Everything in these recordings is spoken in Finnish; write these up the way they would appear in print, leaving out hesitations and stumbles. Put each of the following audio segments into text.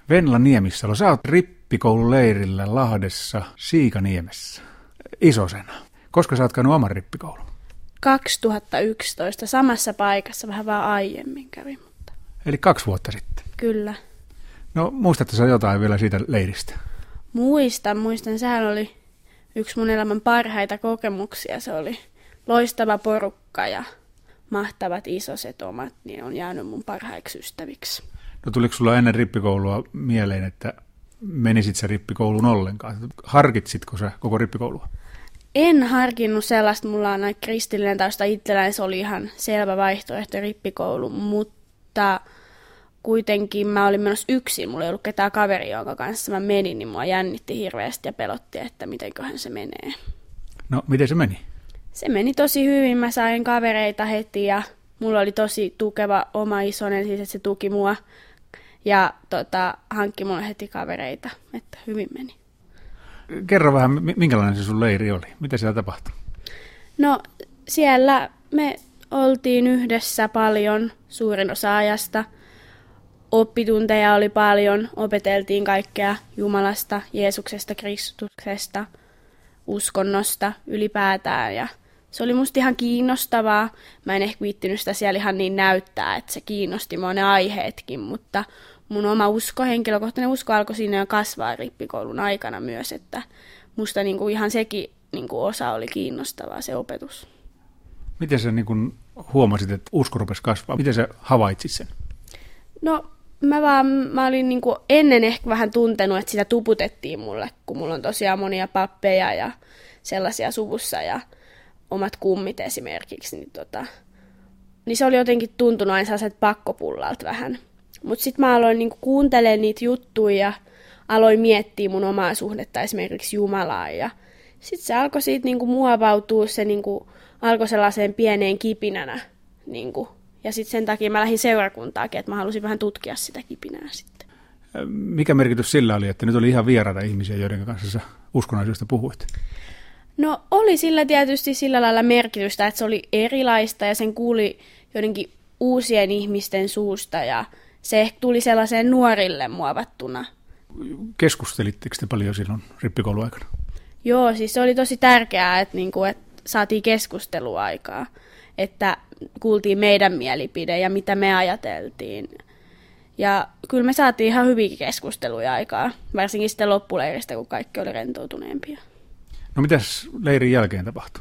Venla Niemissalo, sä oot rippikoululeirillä Lahdessa Siikaniemessä, isosena. Koska sä oot käynyt oman rippikoulun? 2011, samassa paikassa, vähän vaan aiemmin kävin. Mutta... Eli 2 vuotta sitten? Kyllä. No muistatko sä jotain vielä siitä leiristä? Muistan. Sehän oli yksi mun elämän parhaita kokemuksia. Se oli loistava porukka ja mahtavat isoset omat, niin on jäänyt mun parhaiksi ystäviksi. No tuliko sulla ennen rippikoulua mieleen, että menisit sä rippikouluun ollenkaan? Harkitsitko sä koko rippikoulua? En harkinnut sellaista, mulla on aika kristillinen tausta itselläni, se oli ihan selvä vaihtoehto rippikoulu, mutta kuitenkin mä olin menossa yksin, mulla ei ollut ketään kaveria, jonka kanssa mä menin, niin mua jännitti hirveästi ja pelotti, että mitenköhän se menee. No, miten se meni? Se meni tosi hyvin, mä sain kavereita heti ja mulla oli tosi tukeva oma isonen, siis että se tuki mua ja hankki mulle heti kavereita, että hyvin meni. Kerro vähän, minkälainen se sun leiri oli? Mitä siellä tapahtui? No siellä me oltiin yhdessä paljon, suurin osa ajasta. Oppitunteja oli paljon, opeteltiin kaikkea Jumalasta, Jeesuksesta, Kristuksesta, uskonnosta ylipäätään. Ja se oli musta ihan kiinnostavaa. Mä en ehkä viittinyt sitä siellä ihan niin näyttää, että se kiinnosti mua ne aiheetkin, mutta mun oma henkilökohtainen usko alkoi siinä jo kasvaa rippikoulun aikana myös, että musta niinku ihan sekin niinku osa oli kiinnostavaa, se opetus. Miten sä niinku huomasit, että usko rupesi kasvaa? Miten sä havaitsit sen? No mä olin niinku ennen ehkä vähän tuntenut, että sitä tuputettiin mulle, kun mulla on tosiaan monia pappeja ja sellaisia suvussa ja omat kummit esimerkiksi, niin se oli jotenkin tuntunut aina sellaiset pakkopullalta vähän. Mutta sitten mä aloin niinku kuuntelemaan niitä juttuja ja aloin miettiä mun omaa suhdetta esimerkiksi Jumalaan. Ja sitten se alkoi siitä niinku muovautua, se niinku alkoi sellaiseen pieneen kipinänä. Niinku. Ja sitten sen takia mä lähdin seurakuntaakin, että mä halusin vähän tutkia sitä kipinää sitten. Mikä merkitys sillä oli, että nyt oli ihan vieraita ihmisiä, joiden kanssa sä uskonnaisuudesta puhuit? No oli sillä tietysti sillä lailla merkitystä, että se oli erilaista ja sen kuuli joidenkin uusien ihmisten suusta ja se ehkä tuli sellaiseen nuorille muovattuna. Keskustelitteko te paljon silloin rippikouluaikana? Joo, siis se oli tosi tärkeää, että saatiin keskusteluaikaa, että kuultiin meidän mielipide ja mitä me ajateltiin. Ja kyllä me saatiin ihan hyviä keskusteluja aikaa, varsinkin sitten loppuleiristä, kun kaikki oli rentoutuneempia. No mitäs leirin jälkeen tapahtui?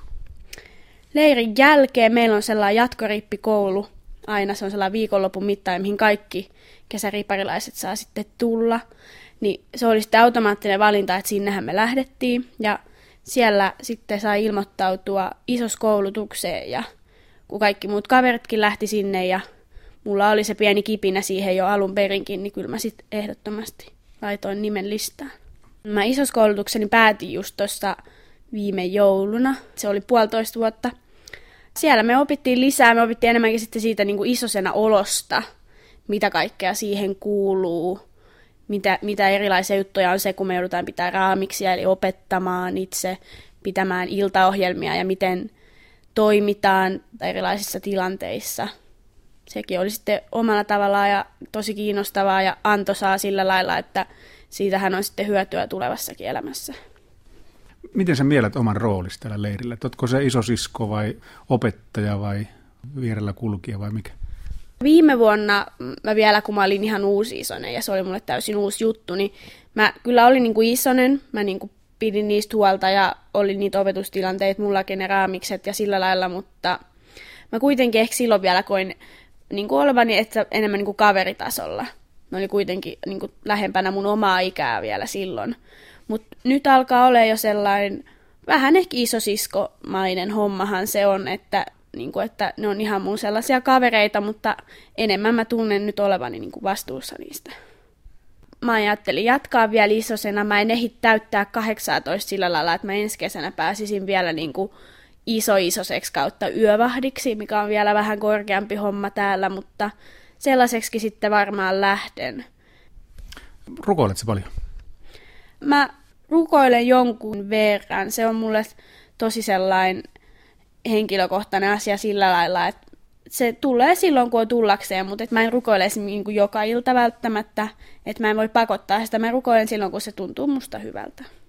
Leirin jälkeen meillä on sellainen jatkorippikoulu. Aina se on sellainen viikonlopun mittainen, mihin kaikki kesäriparilaiset saa sitten tulla. Niin se oli sitten automaattinen valinta, että sinnehän me lähdettiin. Ja siellä sitten sai ilmoittautua isoskoulutukseen ja kun kaikki muut kaveritkin lähti sinne ja mulla oli se pieni kipinä siihen jo alun perinkin, niin kyllä mä sitten ehdottomasti laitoin nimen listaan. Mä isoskoulutukseni päätin just tuossa viime jouluna. Se oli 1,5 vuotta. Siellä me opittiin lisää, me opittiin enemmänkin sitten siitä niin kuin isosena olosta, mitä kaikkea siihen kuuluu, mitä erilaisia juttuja on se, kun me joudutaan pitää raamiksia, eli opettamaan itse, pitämään iltaohjelmia ja miten toimitaan erilaisissa tilanteissa. Sekin oli sitten omalla tavallaan ja tosi kiinnostavaa ja antoisaa sillä lailla, että siitähän on sitten hyötyä tulevassakin elämässä. Miten sä mielät oman roolisi tällä leirillä? Ootko se isosisko vai opettaja vai vierellä kulkija vai mikä? Viime vuonna kun mä olin ihan uusi isonen ja se oli mulle täysin uusi juttu, niin mä kyllä olin niin kuin isonen, mä niin kuin pidin niistä huolta ja oli niitä opetustilanteita, mullakin ne raamikset ja sillä lailla, mutta mä kuitenkin ehkä silloin vielä koin niin kuin olevani että enemmän niin kuin kaveritasolla. Ne oli kuitenkin niin kuin lähempänä mun omaa ikää vielä silloin. Mutta nyt alkaa olla jo sellainen vähän ehkä isosiskomainen hommahan se on, että ne on ihan mun sellaisia kavereita, mutta enemmän mä tunnen nyt olevani niin kuin vastuussa niistä. Mä ajattelin jatkaa vielä isosena. Mä en ehdi täyttää 18 sillä lailla, että mä ensi kesänä pääsisin vielä niin kuin isoseksi kautta yövahdiksi, mikä on vielä vähän korkeampi homma täällä, mutta sellaiseksi sitten varmaan lähden. Rukoiletko paljon? Mä rukoilen jonkun verran. Se on mulle tosi sellainen henkilökohtainen asia sillä lailla, että se tulee silloin, kun on tullakseen, mutta mä en rukoile niin kuin joka ilta välttämättä, että mä en voi pakottaa sitä. Mä rukoilen silloin, kun se tuntuu musta hyvältä.